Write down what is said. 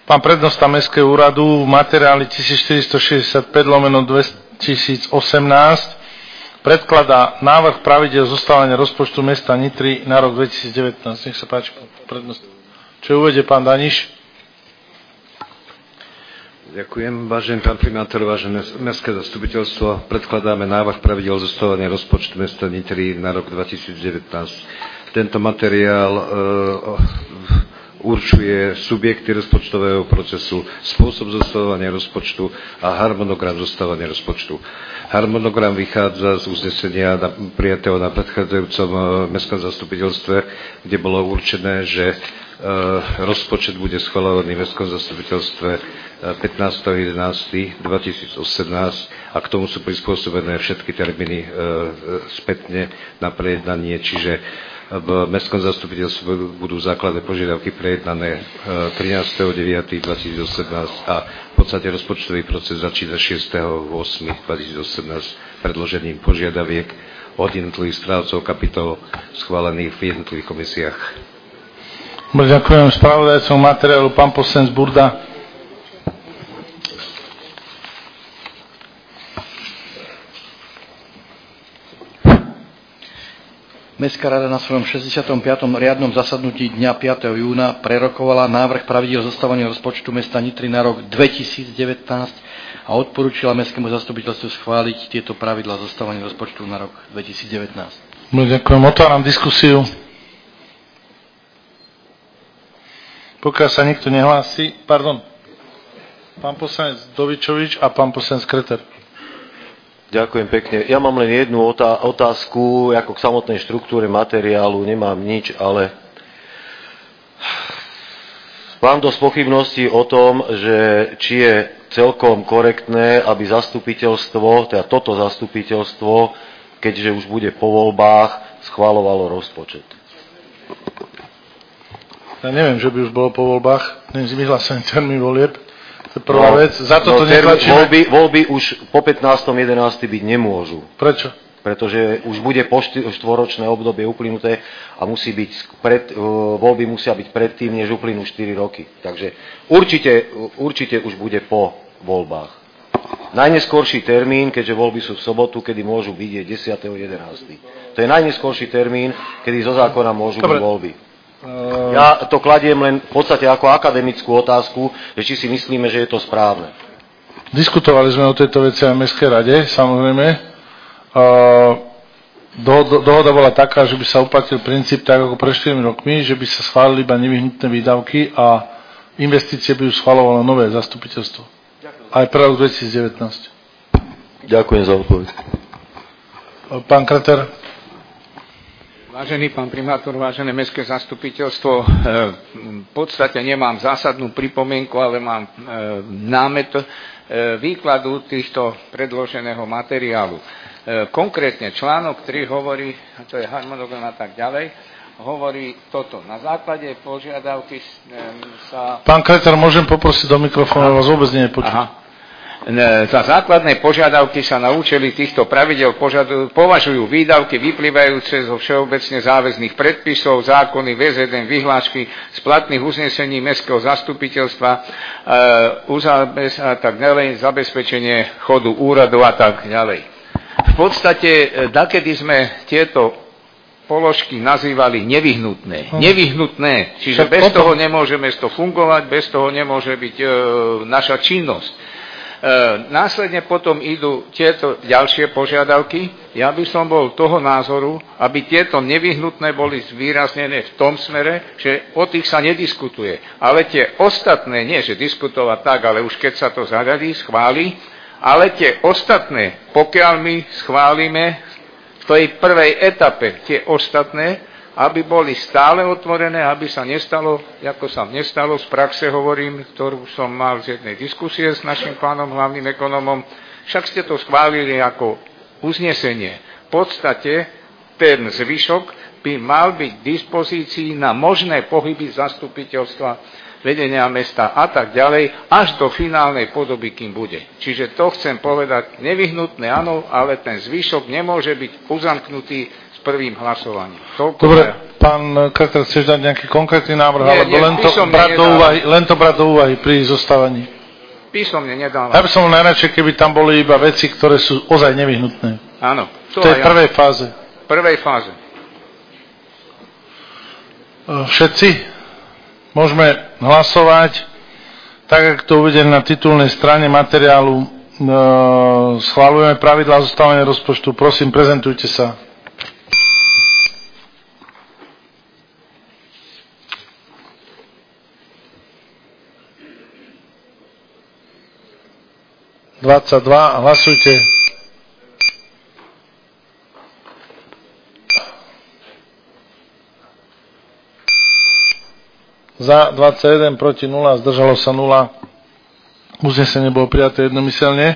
Pán prednosta Mestského úradu v materiáli 1465/2018 predkladá návrh pravidiel zostavovania rozpočtu mesta Nitry na rok 2019. Nech sa páči, pán prednosta. Čo uvedie pán Daniš? Ďakujem. Vážený pán primátor, vážené mestské zastupiteľstvo, predkladáme návrh pravidiel zostavovania rozpočtu mesta Nitry na rok 2019. Tento materiál určuje subjekty rozpočtového procesu, spôsob zostavovania rozpočtu a harmonogram zostavovania rozpočtu. Harmonogram vychádza z uznesenia prijatého na predchádzajúcom mestskom zastupiteľstve, kde bolo určené, že rozpočet bude schvaľovaný v mestskom zastupiteľstve 15.11.2018 a k tomu sú prispôsobené všetky termíny spätne na prejednanie, čiže v mestskom zastupiteľstve budú základné požiadavky prejednané 13.9.2018 a v podstate rozpočtový proces začína 6.8.2018 predložením požiadaviek od jednotlivých správcov kapitol schválených v jednotlivých komisiách. Ďakujem spravodajcom materiálu, pán poslanec Burda. Mestská rada na svojom 65. riadnom zasadnutí dňa 5. júna prerokovala návrh pravidiel zostavovania rozpočtu mesta Nitry na rok 2019 a odporúčila mestskému zastupiteľstvu schváliť tieto pravidlá zostavovania rozpočtu na rok 2019. Ďakujem. Otváram diskusiu. Pokiaľ sa nikto nehlási, pán poslanec Dovičovič a pán poslanec Kreter. Ďakujem pekne. Ja mám len jednu otázku, ako k samotnej štruktúre materiálu nemám nič, ale mám dosť pochybností o tom, že či je celkom korektné, aby zastupiteľstvo, teda toto zastupiteľstvo, keďže už bude po voľbách, schvaľovalo rozpočet. Ja neviem, že by už bolo po voľbách, vyhlásený termín volieb. To je prvá vec. Za toto netlačíme. Voľby už po 15.11. byť nemôžu. Prečo? Pretože už bude po štvoročné obdobie uplynuté a voľby musia byť predtým, než uplynú 4 roky. Takže určite už bude po voľbách. Najneskorší termín, keďže voľby sú v sobotu, kedy môžu byť, je 10.11. To je najneskorší termín, kedy zo zákona môžu byť voľby. Ja to kladiem len v podstate ako akademickú otázku, že či si myslíme, že je to správne. Diskutovali sme o tejto veci aj v Mestskej rade, samozrejme. Dohoda bola taká, že by sa uplatil princíp tak ako pred 4 rokmi, že by sa schválili iba nevyhnutné výdavky a investície by už schvaľovalo nové zastupiteľstvo. Aj pre rok 2019. Ďakujem za odpoveď. Pán Kreter. Vážený pán primátor, vážené mestské zastupiteľstvo, v podstate nemám zásadnú pripomienku, ale mám námet výkladu týchto predloženého materiálu. Konkrétne článok 3 hovorí, a to je harmonogram a tak ďalej, hovorí toto. Na základe požiadavky sa... Pán Kreter, môžem poprosiť do mikrofónu, vás vôbec nie je počuť. Za základné požiadavky sa na účely týchto pravidiel považujú výdavky vyplývajúce zo všeobecne záväzných predpisov, zákony, VZN, vyhlášky z platných uznesení mestského zastupiteľstva, a tak ďalej, zabezpečenie chodu úradu a tak ďalej. V podstate, dakedy sme tieto položky nazývali nevyhnutné. Nevyhnutné, čiže bez toho nemôže mesto fungovať, bez toho nemôže byť naša činnosť. Následne potom idú tieto ďalšie požiadavky. Ja by som bol toho názoru, aby tieto nevyhnutné boli zvýraznené v tom smere, že o tých sa nediskutuje. Ale tie ostatné, nie že diskutovať tak, ale už keď sa to zaradí, schváli, ale tie ostatné, pokiaľ my schválime v tej prvej etape tie ostatné, aby boli stále otvorené, aby sa nestalo, ako sa nestalo, z praxe hovorím, ktorú som mal z jednej diskusie s našim pánom hlavným ekonomom, však ste to schválili ako uznesenie. V podstate ten zvyšok by mal byť k dispozícii na možné pohyby zastupiteľstva, vedenia mesta a tak ďalej, až do finálnej podoby, kým bude. Čiže to chcem povedať, nevyhnutné áno, ale ten zvyšok nemôže byť uzamknutý prvým hlasovaním. Dobre, Pán Krter, chceš dať nejaký konkrétny návrh, Nie, alebo len to brať do úvahy pri zostávaní? Písomne nedávam. Ja by som najradšej, keby tam boli iba veci, ktoré sú ozaj nevyhnutné. Áno. To je v prvej fáze. V prvej fáze. Všetci môžeme hlasovať, tak ako to uvedené na titulnej strane materiálu. Schvaľujeme pravidlá zostavovania rozpočtu. Prosím, prezentujte sa. Hlasujte. Za 21, proti 0, zdržalo sa 0. Uznesenie bolo prijaté jednomyselne.